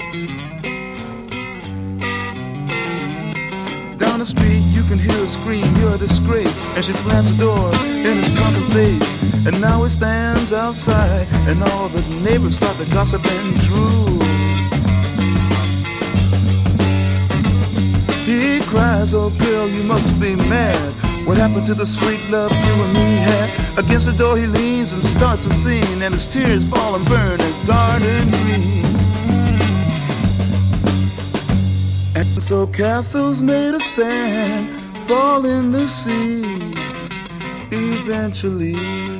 Down the street you can hear her scream, you're a disgrace. And she slams the door in his drunken face. And now he stands outside, and all the neighbors start to gossip and drool. He cries, oh girl, you must be mad. What happened to the sweet love you and me had? Against the door he leans and starts a scene, and his tears fall and burn a garden green. And so castles made of sand fall in the sea eventually.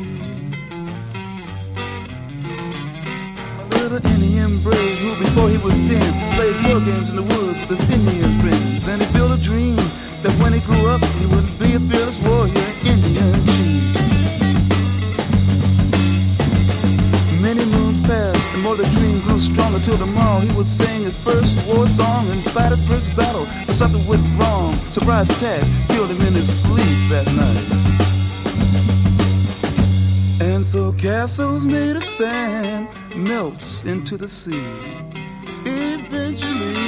A little Indian brave who before he was 10 played war games in the woods with his Indian friends. And he built a dream that when he grew up he would be a fearless warrior, Indian chief. Many moons passed and more the dream grew stronger till tomorrow he would sing his first war song and fight his first battle. But something went wrong, surprise attack killed him in his sleep that night. And so castles made of sand melts into the sea eventually.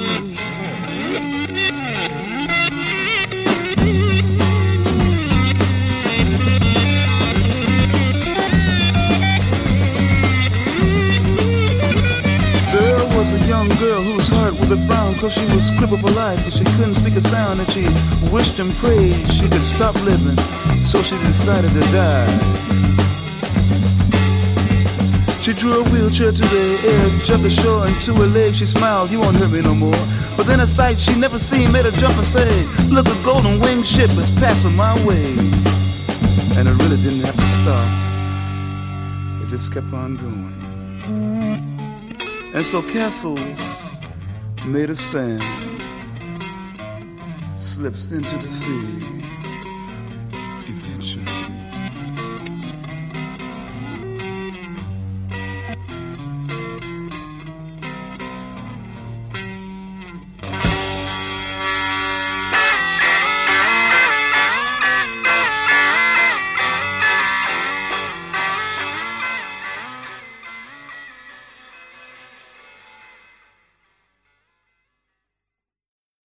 Was a young girl whose heart was a frown, cause she was crippled for life and she couldn't speak a sound, and she wished and prayed she could stop living, so she decided to die. She drew a wheelchair to the edge of the shore, and to her legs she smiled, you won't hurt me no more. But then a sight she never seen made her jump and say, look, a golden winged ship is passing my way. And it really didn't have to stop, it just kept on going. And so castles made of sand slips into the sea.